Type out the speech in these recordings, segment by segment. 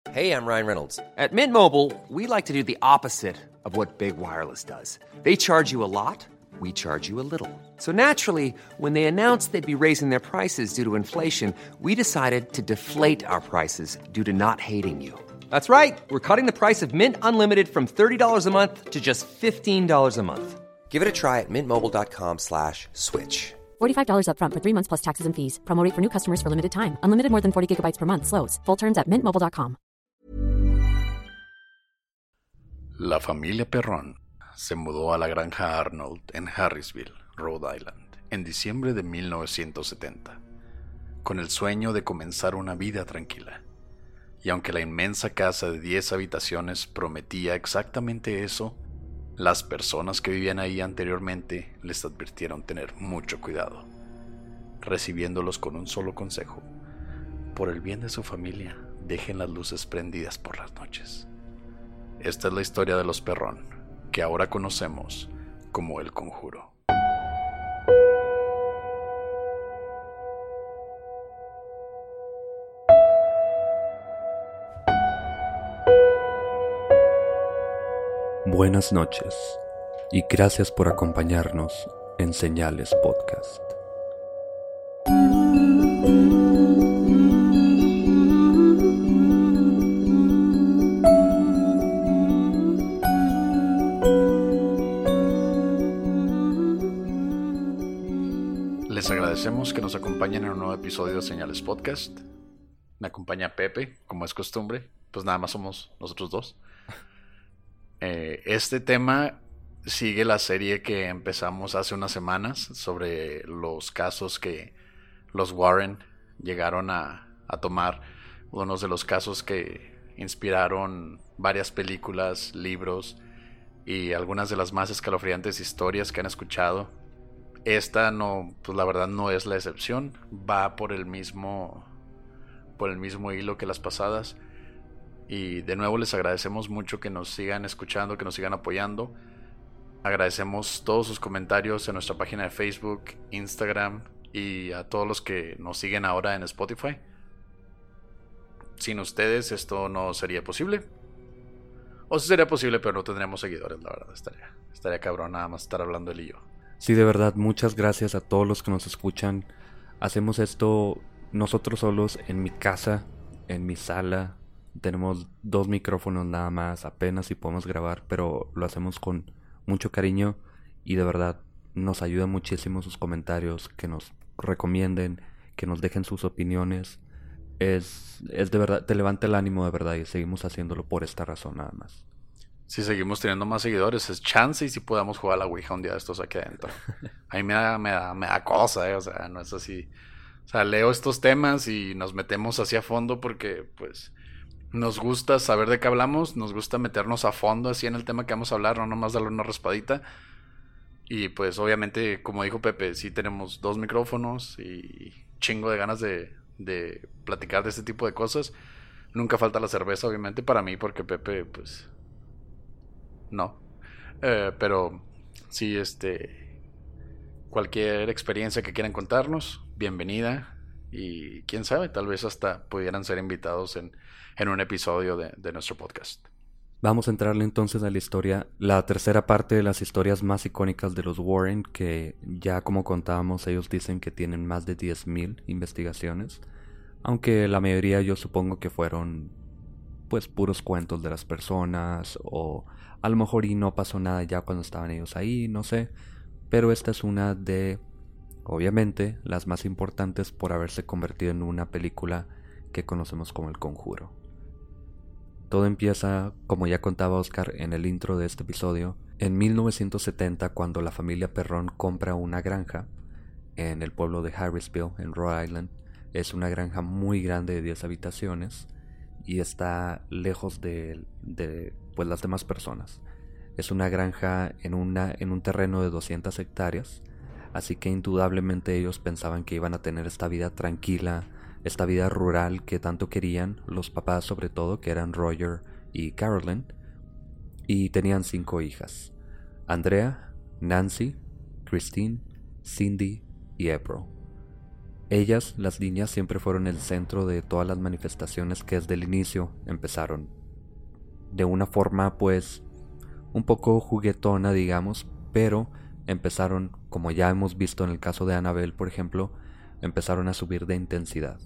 Hey, I'm Ryan Reynolds. At Mint Mobile, we like to do the opposite of what Big Wireless does. They charge you a lot, we charge you a little. So naturally, when they announced they'd be raising their prices due to inflation, we decided to deflate our prices due to not hating you. That's right. We're cutting the price of Mint Unlimited from $30 a month to just $15 a month. Give it a try at mintmobile.com/switch. $45 up front for 3 months plus taxes and fees. Promo rate for new customers for limited time. Unlimited more than 40 gigabytes per month. Slows full terms at mintmobile.com. La familia Perrón se mudó a la granja Arnold en Harrisville, Rhode Island, en diciembre de 1970, con el sueño de comenzar una vida tranquila. Y aunque la inmensa casa de 10 habitaciones prometía exactamente eso, las personas que vivían ahí anteriormente les advirtieron tener mucho cuidado, recibiéndolos con un solo consejo: por el bien de su familia, dejen las luces prendidas por las noches. Esta es la historia de los Perrón, que ahora conocemos como El Conjuro. Buenas noches y gracias por acompañarnos en Señales Podcast. Les agradecemos que nos acompañen en un nuevo episodio de Señales Podcast. Me acompaña Pepe, como es costumbre, pues nada más somos nosotros dos. Este tema sigue la serie que empezamos hace unas semanas sobre los casos que los Warren llegaron a tomar, unos de los casos que inspiraron varias películas, libros y algunas de las más escalofriantes historias que han escuchado. Esta no, pues la verdad no es la excepción, va por el mismo hilo que las pasadas. Y de nuevo les agradecemos mucho que nos sigan escuchando, que nos sigan apoyando. Agradecemos todos sus comentarios en nuestra página de Facebook, Instagram y a todos los que nos siguen ahora en Spotify. Sin ustedes esto no sería posible. O sí sería posible, pero no tendríamos seguidores, la verdad. Estaría cabrón nada más estar hablando él y yo. Sí, de verdad, muchas gracias a todos los que nos escuchan. Hacemos esto nosotros solos en mi casa, en mi sala. Tenemos 2 micrófonos nada más, apenas si podemos grabar, pero lo hacemos con mucho cariño y de verdad nos ayuda muchísimo sus comentarios, que nos recomienden, que nos dejen sus opiniones. Es de verdad, te levanta el ánimo de verdad y seguimos haciéndolo por esta razón nada más. Si seguimos teniendo más seguidores, es chance y si podamos jugar a la Ouija un día de estos aquí adentro. A mí me da cosa, o sea, no es así. O sea, leo estos temas y nos metemos así a fondo porque, pues, nos gusta saber de qué hablamos, nos gusta meternos a fondo así en el tema que vamos a hablar, no nomás darle una raspadita. Y pues obviamente, como dijo Pepe, sí tenemos 2 micrófonos y chingo de ganas de platicar de este tipo de cosas. Nunca falta la cerveza, obviamente, para mí, porque Pepe, pues, no. Pero sí, cualquier experiencia que quieran contarnos, bienvenida. Y quién sabe, tal vez hasta pudieran ser invitados en un episodio de nuestro podcast. Vamos a entrarle entonces a la historia, la tercera parte de las historias más icónicas de los Warren, que ya como contábamos, ellos dicen que tienen más de 10,000 investigaciones, aunque la mayoría yo supongo que fueron pues puros cuentos de las personas, o a lo mejor y no pasó nada ya cuando estaban ellos ahí, no sé, pero esta es una de, obviamente, las más importantes por haberse convertido en una película que conocemos como El Conjuro. Todo empieza, como ya contaba Oscar en el intro de este episodio, en 1970, cuando la familia Perrón compra una granja en el pueblo de Harrisville, en Rhode Island. Es una granja muy grande de 10 habitaciones y está lejos de pues, las demás personas. Es una granja en un terreno de 200 hectáreas, así que indudablemente ellos pensaban que iban a tener esta vida tranquila, esta vida rural que tanto querían, los papás sobre todo, que eran Roger y Carolyn, y tenían 5 hijas: Andrea, Nancy, Christine, Cindy y April. Ellas, las niñas, siempre fueron el centro de todas las manifestaciones que desde el inicio empezaron de una forma pues un poco juguetona, digamos, pero empezaron, como ya hemos visto en el caso de Annabelle, por ejemplo, empezaron a subir de intensidad.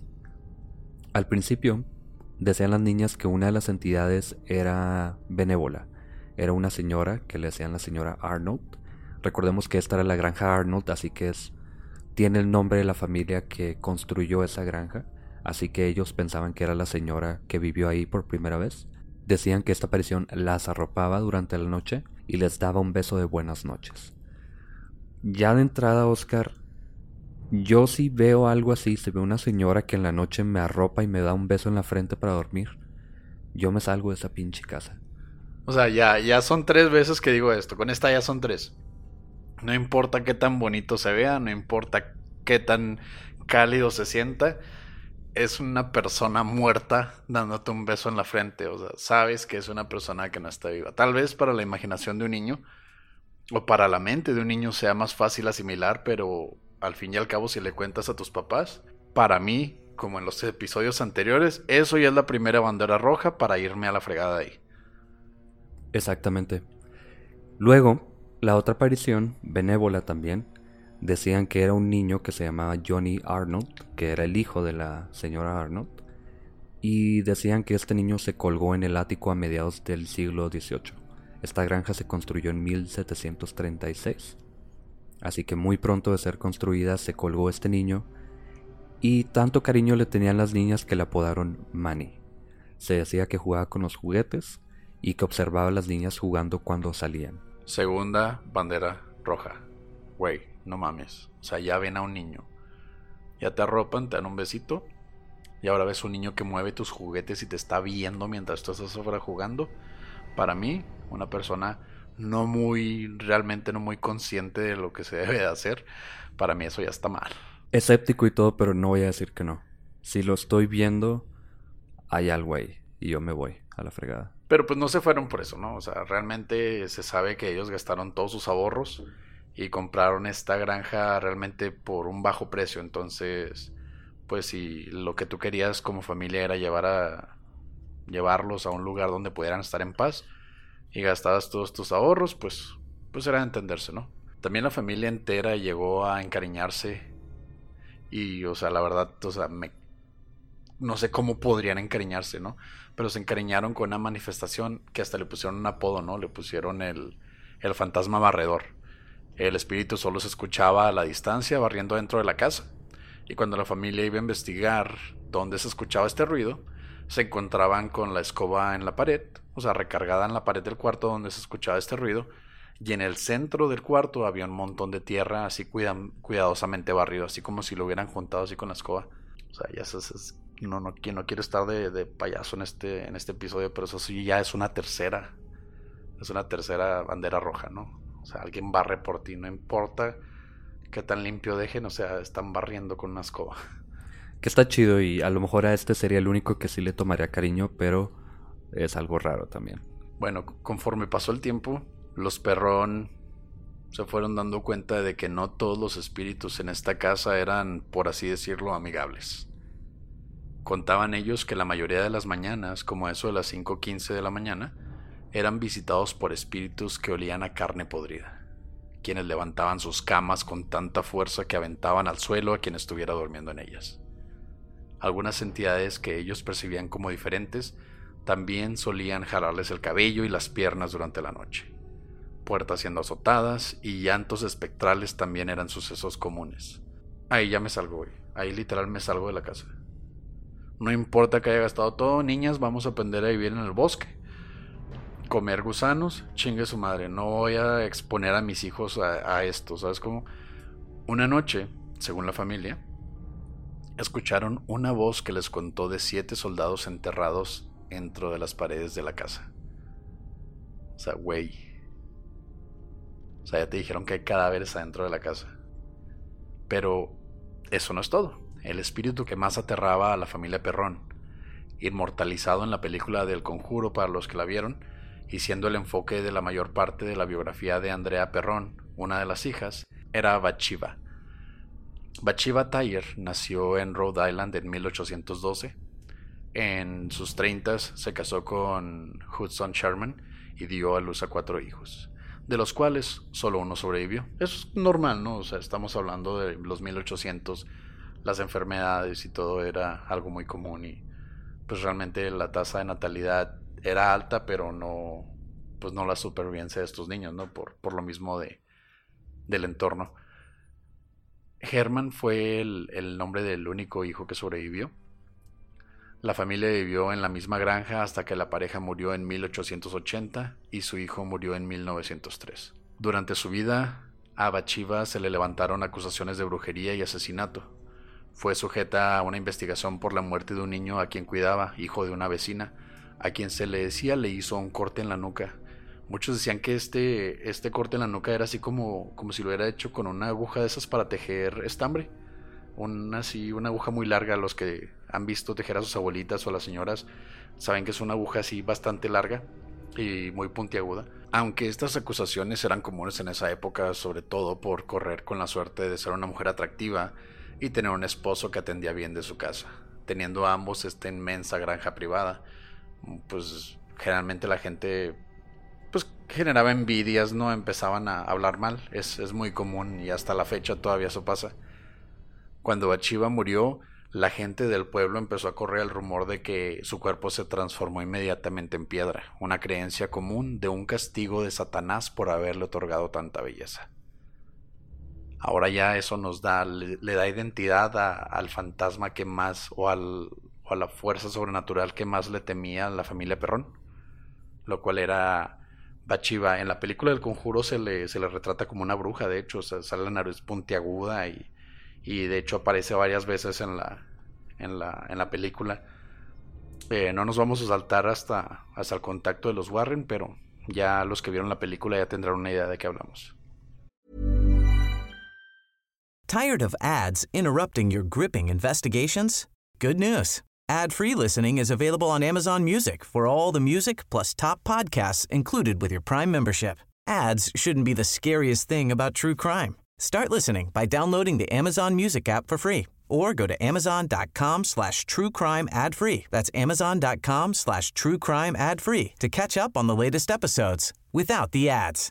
Al principio, decían las niñas que una de las entidades era benévola. Era una señora que le decían la señora Arnold. Recordemos que esta era la granja Arnold, así que tiene el nombre de la familia que construyó esa granja. Así que ellos pensaban que era la señora que vivió ahí por primera vez. Decían que esta aparición las arropaba durante la noche y les daba un beso de buenas noches. Ya de entrada, Oscar, yo sí veo algo así. Si veo una señora que en la noche me arropa y me da un beso en la frente para dormir, yo me salgo de esa pinche casa. O sea, ya son 3 veces que digo esto. Con esta ya son 3. No importa qué tan bonito se vea, no importa qué tan cálido se sienta, es una persona muerta dándote un beso en la frente. O sea, sabes que es una persona que no está viva. Tal vez para la imaginación de un niño o para la mente de un niño sea más fácil asimilar, pero al fin y al cabo, si le cuentas a tus papás, para mí, como en los episodios anteriores, eso ya es la primera bandera roja para irme a la fregada de ahí. Exactamente. Luego, la otra aparición, benévola también, decían que era un niño que se llamaba Johnny Arnold, que era el hijo de la señora Arnold, y decían que este niño se colgó en el ático a mediados del siglo XVIII. Esta granja se construyó en 1736, así que muy pronto de ser construida se colgó este niño, y tanto cariño le tenían las niñas que le apodaron Manny. Se decía que jugaba con los juguetes y que observaba a las niñas jugando cuando salían. Segunda bandera roja. Güey, no mames. O sea, ya ven a un niño. Ya te arropan, te dan un besito. Y ahora ves un niño que mueve tus juguetes y te está viendo mientras tú estás afuera jugando. Para mí, una persona realmente no muy consciente de lo que se debe de hacer. Para mí eso ya está mal. Escéptico y todo, pero no voy a decir que no. Si lo estoy viendo, hay algo ahí. Y yo me voy a la fregada. Pero pues no se fueron por eso, ¿no? O sea, realmente se sabe que ellos gastaron todos sus ahorros y compraron esta granja realmente por un bajo precio. Entonces, pues si lo que tú querías como familia era llevarlos a un lugar donde pudieran estar en paz y gastabas todos tus ahorros, pues era de entenderse, ¿no? También la familia entera llegó a encariñarse y, o sea, la verdad, o sea, no sé cómo podrían encariñarse, ¿no? Pero se encariñaron con una manifestación que hasta le pusieron un apodo, ¿no? Le pusieron el fantasma barredor. El espíritu solo se escuchaba a la distancia barriendo dentro de la casa. Y cuando la familia iba a investigar dónde se escuchaba este ruido, se encontraban con la escoba en la pared, o sea, recargada en la pared del cuarto donde se escuchaba este ruido. Y en el centro del cuarto había un montón de tierra así cuidadosamente barrido, así como si lo hubieran juntado así con la escoba. O sea, ya no quiero estar de payaso en este episodio, pero eso sí ya es una tercera bandera roja, ¿no? O sea, alguien barre por ti, no importa qué tan limpio dejen, o sea, están barriendo con una escoba. Que está chido y a lo mejor a este sería el único que sí le tomaría cariño, pero es algo raro también. Bueno, conforme pasó el tiempo, los Perrón se fueron dando cuenta de que no todos los espíritus en esta casa eran, por así decirlo, amigables. Contaban ellos que la mayoría de las mañanas, como eso de las 5:15 de la mañana, eran visitados por espíritus que olían a carne podrida, quienes levantaban sus camas con tanta fuerza que aventaban al suelo a quien estuviera durmiendo en ellas. Algunas entidades que ellos percibían como diferentes también solían jalarles el cabello y las piernas durante la noche. Puertas siendo azotadas y llantos espectrales también eran sucesos comunes. Ahí ya me salgo, güey. Ahí literal me salgo de la casa. No importa que haya gastado todo, niñas, vamos a aprender a vivir en el bosque. Comer gusanos, chingue su madre. No voy a exponer a mis hijos a esto, ¿sabes cómo? Una noche, según la familia, escucharon una voz que les contó de 7 soldados enterrados dentro de las paredes de la casa. O sea, güey. O sea, ya te dijeron que hay cadáveres adentro de la casa. Pero eso no es todo. El espíritu que más aterraba a la familia Perrón, inmortalizado en la película del Conjuro para los que la vieron, y siendo el enfoque de la mayor parte de la biografía de Andrea Perrón, una de las hijas, era Bathsheba. Bathsheba Thayer nació en Rhode Island en 1812. En sus 30s se casó con Hudson Sherman y dio a luz a 4 hijos, de los cuales solo uno sobrevivió. Eso es normal, ¿no? O sea, estamos hablando de los 1800, las enfermedades y todo era algo muy común y pues realmente la tasa de natalidad era alta, pero no, pues no la supervivencia de estos niños, ¿no? Por lo mismo del entorno. Herman fue el nombre del único hijo que sobrevivió. La familia vivió en la misma granja hasta que la pareja murió en 1880 y su hijo murió en 1903. Durante su vida, a Bathsheba se le levantaron acusaciones de brujería y asesinato. Fue sujeta a una investigación por la muerte de un niño a quien cuidaba, hijo de una vecina, a quien se le decía le hizo un corte en la nuca. Muchos decían que este corte en la nuca era así como si lo hubiera hecho con una aguja de esas para tejer estambre. Una aguja muy larga. Los que han visto tejer a sus abuelitas o a las señoras saben que es una aguja así bastante larga y muy puntiaguda. Aunque estas acusaciones eran comunes en esa época, sobre todo por correr con la suerte de ser una mujer atractiva y tener un esposo que atendía bien de su casa. Teniendo ambos esta inmensa granja privada, pues generalmente la gente pues generaba envidias, ¿no? Empezaban a hablar mal. Es muy común y hasta la fecha todavía eso pasa. Cuando Bathsheba murió, la gente del pueblo empezó a correr el rumor de que su cuerpo se transformó inmediatamente en piedra, una creencia común de un castigo de Satanás por haberle otorgado tanta belleza. Ahora ya eso le da identidad al fantasma que más, o a la fuerza sobrenatural que más le temía a la familia Perrón, lo cual era Bathsheba. En la película del Conjuro se le retrata como una bruja, de hecho, o sea, sale la nariz puntiaguda y de hecho aparece varias veces en la película. No nos vamos a saltar hasta el contacto de los Warren, pero ya los que vieron la película ya tendrán una idea de qué hablamos. Tired of ads interrupting your gripping investigations? Good news. Ad-free listening is available on Amazon Music for all the music plus top podcasts included with your Prime membership. Ads shouldn't be the scariest thing about true crime. Start listening by downloading the Amazon Music app for free or go to amazon.com/truecrime ad-free. That's amazon.com/truecrime ad-free to catch up on the latest episodes without the ads.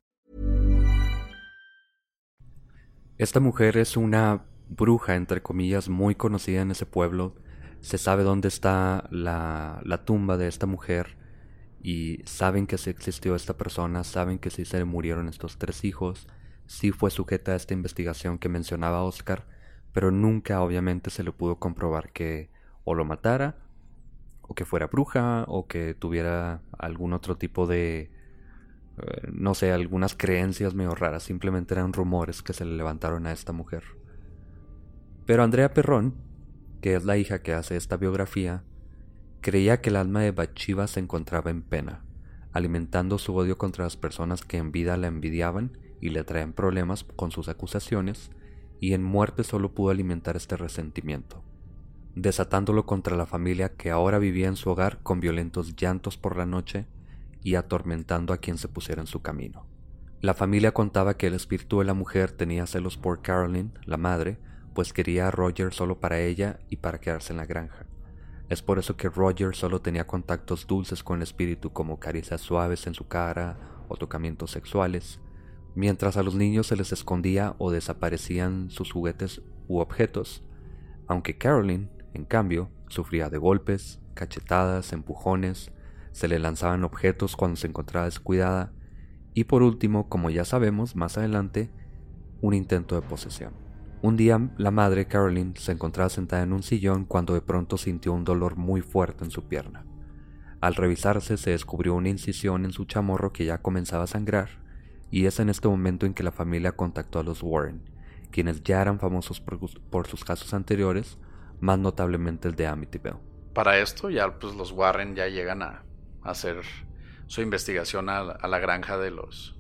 Esta mujer es una bruja, entre comillas, muy conocida en ese pueblo. Se sabe dónde está la tumba de esta mujer y saben que sí existió esta persona, saben que sí se le murieron estos 3 hijos, sí fue sujeta a esta investigación que mencionaba Oscar, pero nunca obviamente se le pudo comprobar que o lo matara, o que fuera bruja, o que tuviera algún otro tipo de, no sé, algunas creencias medio raras. Simplemente eran rumores que se le levantaron a esta mujer. Pero Andrea Perrón, que es la hija que hace esta biografía, creía que el alma de Bathsheba se encontraba en pena, alimentando su odio contra las personas que en vida la envidiaban y le traían problemas con sus acusaciones, y en muerte solo pudo alimentar este resentimiento, desatándolo contra la familia que ahora vivía en su hogar con violentos llantos por la noche y atormentando a quien se pusiera en su camino. La familia contaba que el espíritu de la mujer tenía celos por Carolyn, la madre, pues quería a Roger solo para ella y para quedarse en la granja. Es por eso que Roger solo tenía contactos dulces con el espíritu, como caricias suaves en su cara o tocamientos sexuales, mientras a los niños se les escondía o desaparecían sus juguetes u objetos, aunque Carolyn, en cambio, sufría de golpes, cachetadas, empujones, se le lanzaban objetos cuando se encontraba descuidada y por último, como ya sabemos más adelante, un intento de posesión. Un día la madre, Carolyn, se encontraba sentada en un sillón cuando de pronto sintió un dolor muy fuerte en su pierna. Al revisarse se descubrió una incisión en su chamorro que ya comenzaba a sangrar, y es en este momento en que la familia contactó a los Warren, quienes ya eran famosos por sus casos anteriores, más notablemente el de Amityville. Para esto ya pues los Warren ya llegan a hacer su investigación a la granja de los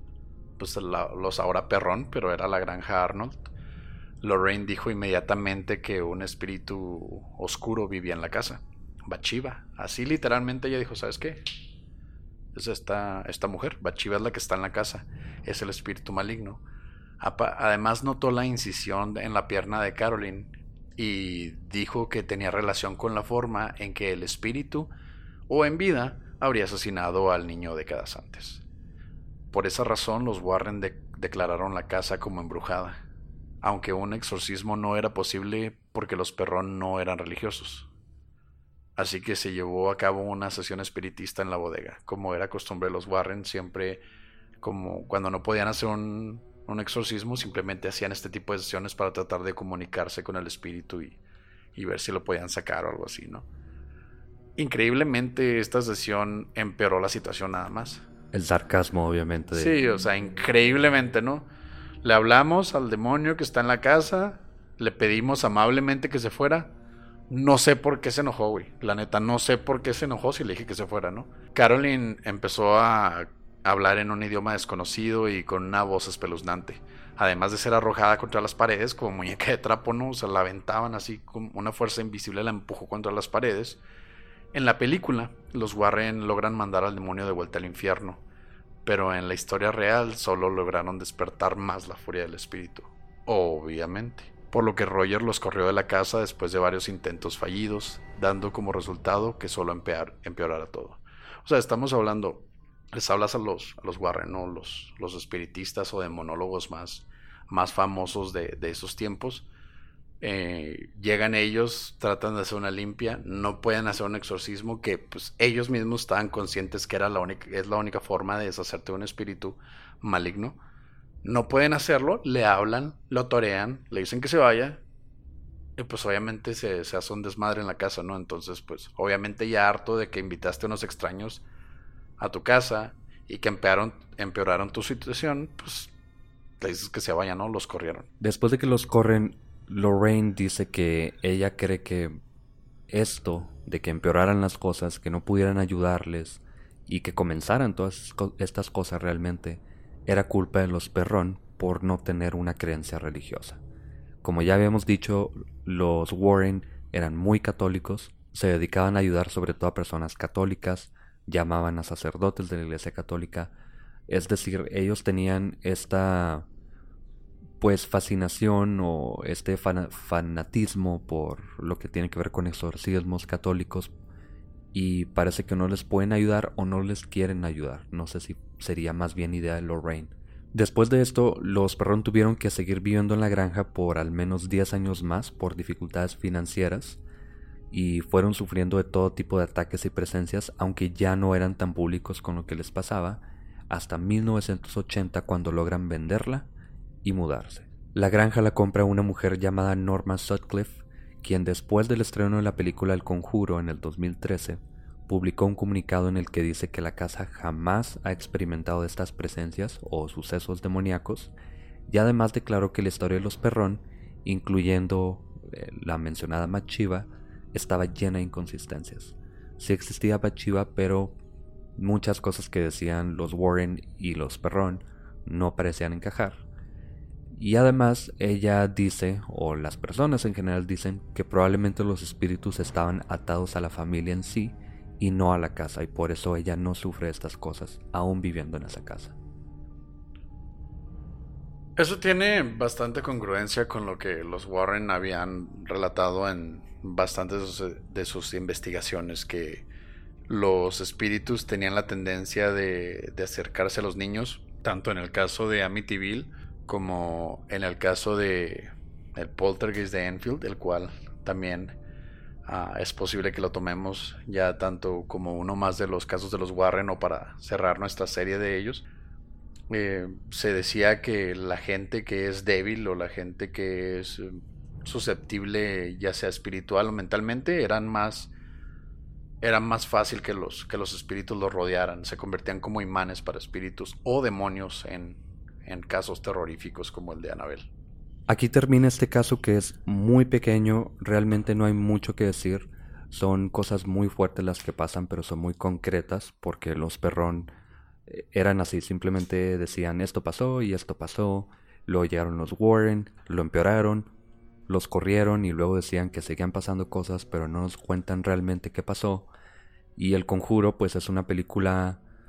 ahora Perrón, pero era la granja Arnold. Lorraine dijo inmediatamente que un espíritu oscuro vivía en la casa, Bathsheba. Así literalmente ella dijo, ¿sabes qué? Es esta mujer, Bathsheba es la que está en la casa, es el espíritu maligno. Además notó la incisión en la pierna de Caroline y dijo que tenía relación con la forma en que el espíritu, o en vida, habría asesinado al niño décadas antes. Por esa razón los Warren declararon la casa como embrujada, aunque un exorcismo no era posible porque los Perrón no eran religiosos. Así que se llevó a cabo una sesión espiritista en la bodega, como era costumbre de los Warren. Siempre, como cuando no podían hacer un exorcismo, simplemente hacían este tipo de sesiones para tratar de comunicarse con el espíritu y ver si lo podían sacar o algo así, ¿no? Increíblemente esta sesión empeoró la situación nada más. El sarcasmo, obviamente. Sí, o sea, increíblemente, ¿no? Le hablamos al demonio que está en la casa, le pedimos amablemente que se fuera. No sé por qué se enojó, güey. La neta, no sé por qué se enojó si le dije que se fuera, ¿no? Caroline empezó a hablar en un idioma desconocido y con una voz espeluznante. Además de ser arrojada contra las paredes como muñeca de trapo, ¿no? O sea, la aventaban así con una fuerza invisible, la empujó contra las paredes. En la película, los Warren logran mandar al demonio de vuelta al infierno, pero en la historia real solo lograron despertar más la furia del espíritu, obviamente. Por lo que Roger los corrió de la casa después de varios intentos fallidos, dando como resultado que solo empeorara todo. O sea, estamos hablando, les hablas a los Warren, ¿no? Los espiritistas o demonólogos más famosos de esos tiempos. Llegan ellos, tratan de hacer una limpia, no pueden hacer un exorcismo, que pues ellos mismos estaban conscientes que es la única forma de deshacerte de un espíritu maligno. No pueden hacerlo, le hablan, lo torean, le dicen que se vaya, y pues obviamente se hace un desmadre en la casa, ¿no? Entonces pues obviamente ya harto de que invitaste a unos extraños a tu casa y que empeoraron tu situación, pues le dices que se vayan, ¿no? Los corrieron. Después de que los corren, Lorraine dice que ella cree que esto de que empeoraran las cosas, que no pudieran ayudarles y que comenzaran todas estas cosas realmente, era culpa de los Perrón por no tener una creencia religiosa. Como ya habíamos dicho, los Warren eran muy católicos, se dedicaban a ayudar sobre todo a personas católicas, llamaban a sacerdotes de la Iglesia Católica, es decir, ellos tenían esta pues fascinación o este fanatismo por lo que tiene que ver con exorcismos católicos, y parece que no les pueden ayudar o no les quieren ayudar. No sé si sería más bien idea de Lorraine. Después de esto, los Perrón tuvieron que seguir viviendo en la granja por al menos 10 años más por dificultades financieras, y fueron sufriendo de todo tipo de ataques y presencias, aunque ya no eran tan públicos con lo que les pasaba, hasta 1980, cuando logran venderla y mudarse. La granja la compra una mujer llamada Norma Sutcliffe, quien después del estreno de la película El Conjuro en el 2013, publicó un comunicado en el que dice que la casa jamás ha experimentado estas presencias o sucesos demoníacos, y además declaró que la historia de los Perrón, incluyendo la mencionada Bathsheba, estaba llena de inconsistencias. Sí existía Bathsheba, pero muchas cosas que decían los Warren y los Perrón no parecían encajar. Y además ella dice, o las personas en general dicen, que probablemente los espíritus estaban atados a la familia en sí y no a la casa, y por eso ella no sufre estas cosas, aún viviendo en esa casa. Eso tiene bastante congruencia con lo que los Warren habían relatado en bastantes de sus investigaciones, que los espíritus tenían la tendencia de acercarse a los niños, tanto en el caso de Amityville como en el caso de el poltergeist de Enfield, el cual también es posible que lo tomemos ya tanto como uno más de los casos de los Warren, o para cerrar nuestra serie de ellos. Se decía que la gente que es débil o la gente que es susceptible, ya sea espiritual o mentalmente, era más fácil que los espíritus los rodearan, se convertían como imanes para espíritus o demonios en casos terroríficos como el de Annabelle. Aquí termina este caso, que es muy pequeño, realmente no hay mucho que decir. Son cosas muy fuertes las que pasan, pero son muy concretas, porque los Perrón eran así, simplemente decían esto pasó y esto pasó, luego llegaron los Warren, lo empeoraron, los corrieron y luego decían que seguían pasando cosas, pero no nos cuentan realmente qué pasó. Y El Conjuro pues es una película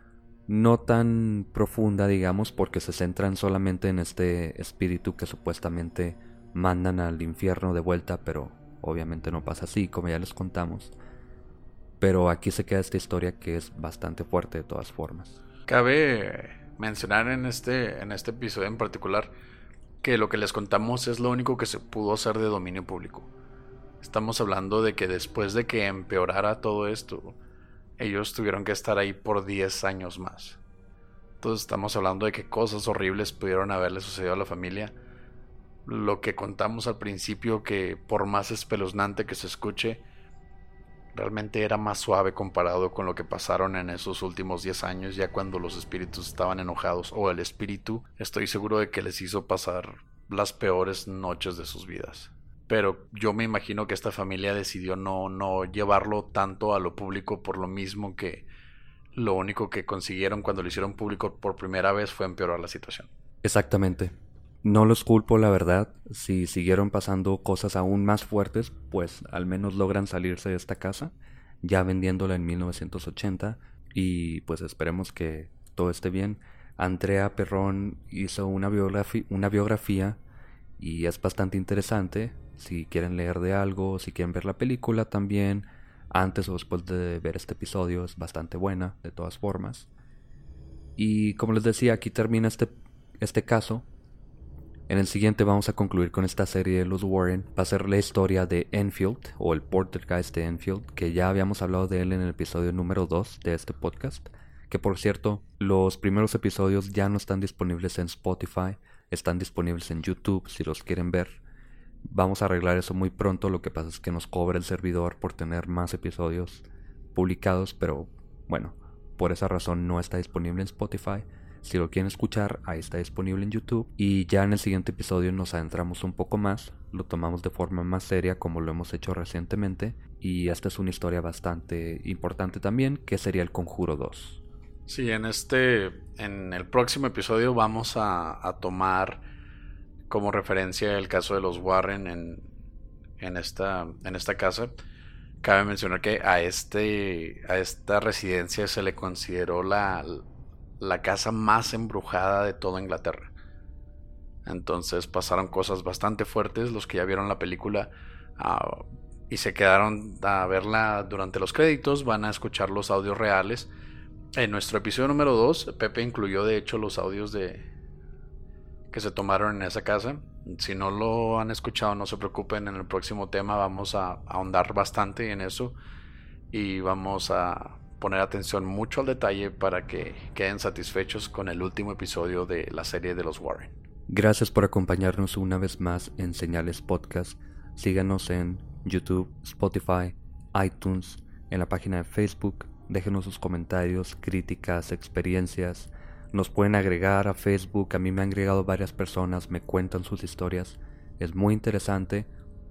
no tan profunda, digamos, porque se centran solamente en este espíritu que supuestamente mandan al infierno de vuelta, pero obviamente no pasa así, como ya les contamos. Pero aquí se queda esta historia que es bastante fuerte de todas formas. Cabe mencionar en este episodio en particular que lo que les contamos es lo único que se pudo hacer de dominio público. Estamos hablando de que después de que empeorara todo esto, ellos tuvieron que estar ahí por 10 años más. Entonces estamos hablando de que cosas horribles pudieron haberle sucedido a la familia. Lo que contamos al principio, que por más espeluznante que se escuche, realmente era más suave comparado con lo que pasaron en esos últimos 10 años, ya cuando los espíritus estaban enojados, o el espíritu, estoy seguro de que les hizo pasar las peores noches de sus vidas. Pero yo me imagino que esta familia decidió no llevarlo tanto a lo público, por lo mismo que lo único que consiguieron cuando lo hicieron público por primera vez fue empeorar la situación. Exactamente. No los culpo, la verdad. Si siguieron pasando cosas aún más fuertes, pues al menos logran salirse de esta casa, ya vendiéndola en 1980, y pues esperemos que todo esté bien. Andrea Perrón hizo una biografía y es bastante interesante. Si quieren leer de algo, si quieren ver la película también, antes o después de ver este episodio, es bastante buena de todas formas. Y como les decía, aquí termina este caso. En el siguiente vamos a concluir con esta serie de los Warren. Va a ser la historia de Enfield, o el Poltergeist de Enfield, que ya habíamos hablado de él en el episodio número 2 de este podcast. Que por cierto, los primeros episodios ya no están disponibles en Spotify, están disponibles en YouTube si los quieren ver. Vamos a arreglar eso muy pronto, lo que pasa es que nos cobra el servidor por tener más episodios publicados, pero bueno, por esa razón no está disponible en Spotify. Si lo quieren escuchar, ahí está disponible en YouTube. Y ya en el siguiente episodio nos adentramos un poco más, lo tomamos de forma más seria como lo hemos hecho recientemente. Y esta es una historia bastante importante también, que sería El Conjuro 2. Sí, en el próximo episodio vamos a tomar como referencia el caso de los Warren en esta casa. Cabe mencionar que a esta residencia se le consideró la casa más embrujada de toda Inglaterra. Entonces pasaron cosas bastante fuertes. Los que ya vieron la película y se quedaron a verla durante los créditos van a escuchar los audios reales. En nuestro episodio número 2, Pepe incluyó de hecho los audios que se tomaron en esa casa. Si no lo han escuchado, no se preocupen, en el próximo tema vamos a ahondar bastante en eso y vamos a poner atención mucho al detalle para que queden satisfechos con el último episodio de la serie de los Warren. Gracias por acompañarnos una vez más en Señales Podcast. Síganos en YouTube, Spotify, iTunes, en la página de Facebook. Déjenos sus comentarios, críticas, experiencias. Nos pueden agregar a Facebook. A mí me han agregado varias personas, me cuentan sus historias. Es muy interesante.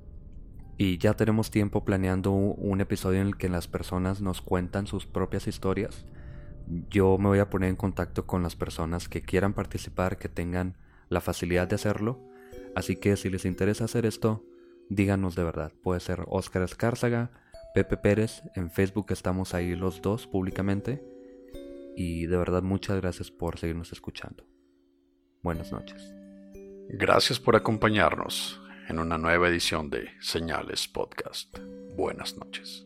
Y ya tenemos tiempo planeando un episodio en el que las personas nos cuentan sus propias historias. Yo me voy a poner en contacto con las personas que quieran participar, que tengan la facilidad de hacerlo. Así que si les interesa hacer esto, díganos de verdad. Puede ser Oscar Escárzaga, Pepe Pérez. En Facebook estamos ahí los dos públicamente. Y de verdad muchas gracias por seguirnos escuchando. Buenas noches. Gracias por acompañarnos en una nueva edición de Señales Podcast. Buenas noches.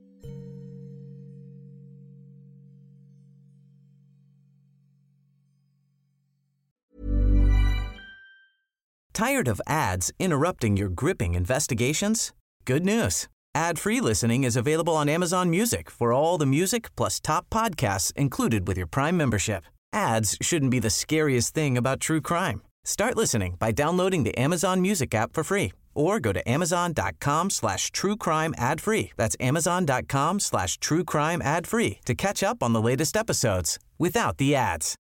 Tired of ads interrupting your gripping investigations? Good news. Ad-free listening is available on Amazon Music for all the music plus top podcasts included with your Prime membership. Ads shouldn't be the scariest thing about true crime. Start listening by downloading the Amazon Music app for free or go to amazon.com/truecrime ad-free. That's amazon.com/truecrime ad-free to catch up on the latest episodes without the ads.